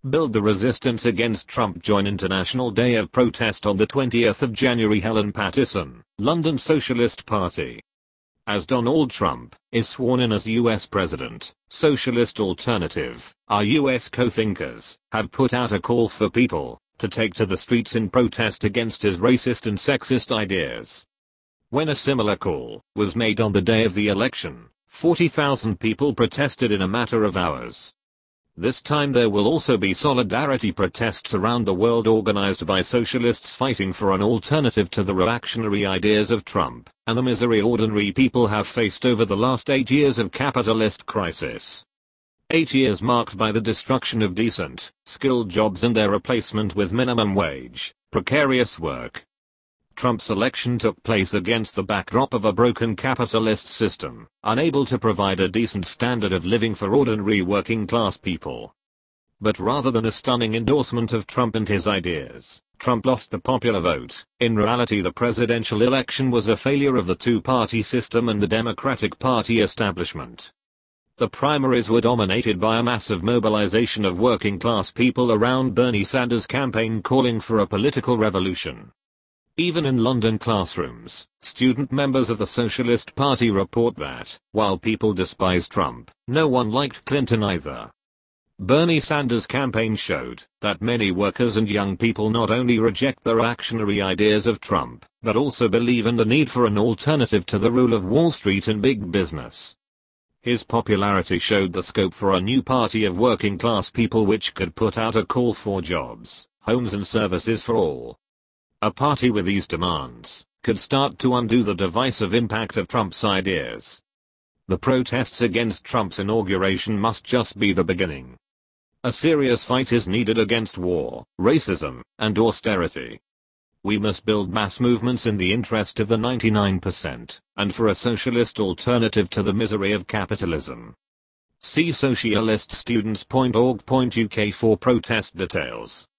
Build the resistance against Trump. Join International Day of Protest on the 20th of January. Helen Pattison, London Socialist Party. As Donald Trump is sworn in as US President, Socialist Alternative, our US co-thinkers, have put out a call for people to take to the streets in protest against his racist and sexist ideas. When a similar call was made on the day of the election, 40,000 people protested in a matter of hours. This time there will also be solidarity protests around the world organized by socialists fighting for an alternative to the reactionary ideas of Trump and the misery ordinary people have faced over the last 8 years of capitalist crisis. 8 years marked by the destruction of decent, skilled jobs and their replacement with minimum wage, precarious work. Trump's election took place against the backdrop of a broken capitalist system, unable to provide a decent standard of living for ordinary working class people. But rather than a stunning endorsement of Trump and his ideas, Trump lost the popular vote. In reality, the presidential election was a failure of the two-party system and the Democratic Party establishment. The primaries were dominated by a massive mobilization of working class people around Bernie Sanders' campaign calling for a political revolution. Even in London classrooms, student members of the Socialist Party report that, while people despise Trump, no one liked Clinton either. Bernie Sanders' campaign showed that many workers and young people not only reject the reactionary ideas of Trump, but also believe in the need for an alternative to the rule of Wall Street and big business. His popularity showed the scope for a new party of working class people which could put out a call for jobs, homes and services for all. A party with these demands could start to undo the divisive impact of Trump's ideas. The protests against Trump's inauguration must just be the beginning. A serious fight is needed against war, racism, and austerity. We must build mass movements in the interest of the 99% and for a socialist alternative to the misery of capitalism. See socialiststudents.org.uk for protest details.